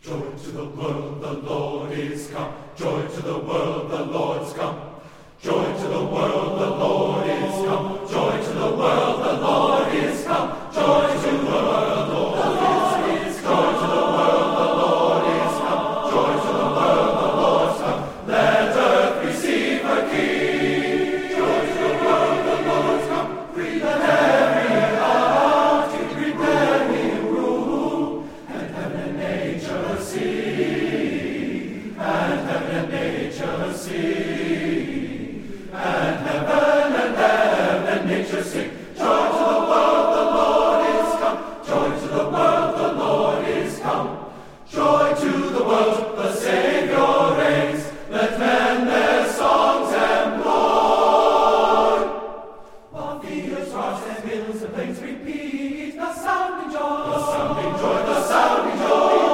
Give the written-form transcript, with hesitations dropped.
Joy to the world, the Lord is come. Joy to the world, the Lord's come. Joy to the world, the Lord is come. Joy to the world, the Lord is come. Joy to the world, the Lord is come. Joy to the world, the Lord is come. Joy to the world, the Lord's come. Let earth receive her King. Joy to the world, the Lord's come. Prepare him heart, prepare him rule, and heaven and nature sing, and heaven and nature sing.